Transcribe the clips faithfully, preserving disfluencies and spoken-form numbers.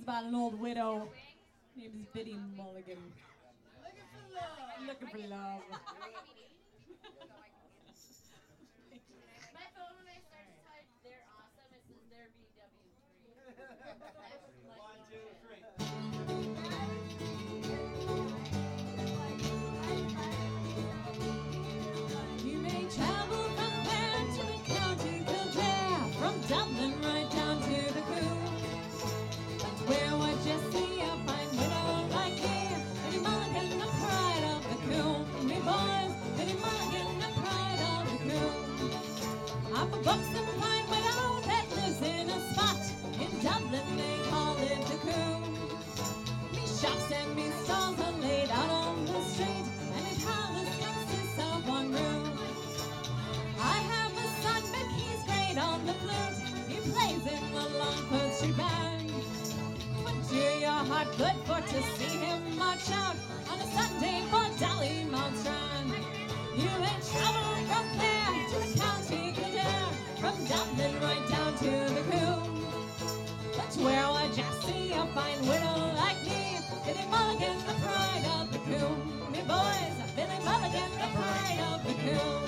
It's about an old widow named Biddy Mulligan. Looking for love. My phone, when I start to type they're awesome, it says they're B W three. One, two, three. You may travel from there to the county Kildare, from Dublin right down to the Coombe. But where would you see a fine widow like me? Biddy Mulligan, the pride of the Coombe. Me boys, Biddy Mulligan, the pride of the Coombe. I'm a buxom fine widow that lives in a spot in Dublin, they call it the Coombe. Me shops and me stalls are laid out on the street, and it palace consists of one room. I have a son, but he's great on the flute. He plays in the Longford Street Band. But do your heart good for to see him march out on a Sunday for Dollymount Strand. You may travel from there to the county Kildare, from Dublin right down to the Coombe. But where would you see a fine widow like me? Biddy Mulligan, the pride of the Coombe. Me boys, Biddy Mulligan, the pride of the Coombe.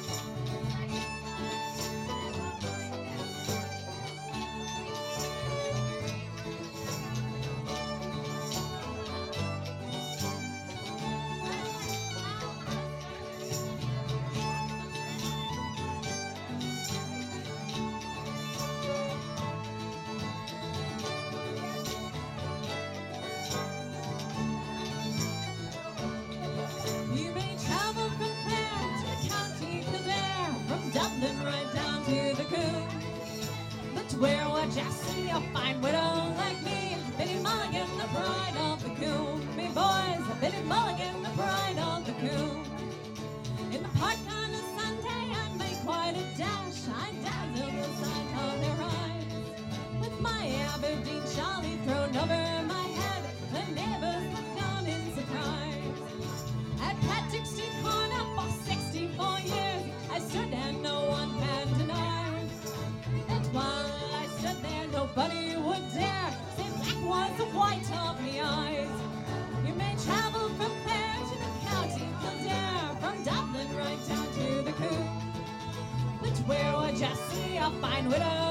You may travel from there to the county Kildare, from Dublin right down to the Coombe. But where would you see a fine widow like me? Biddy Mulligan, the pride of the Coombe. Me boys, Biddy Mulligan, the pride of the Coombe. In the park on a Sunday, I make quite a dash. I dazzle the sight of their eyes. With my Aberdeen shawlie thrown over my head, the neighbors look on in surprise. At Patrick Street corner for sixty-four years, I stood there, no one can deny that while I stood there, nobody would dare say black was the white of me eyes. You may travel from there to the county Kildare, from Dublin right down to the Coombe. But where would you see a fine widow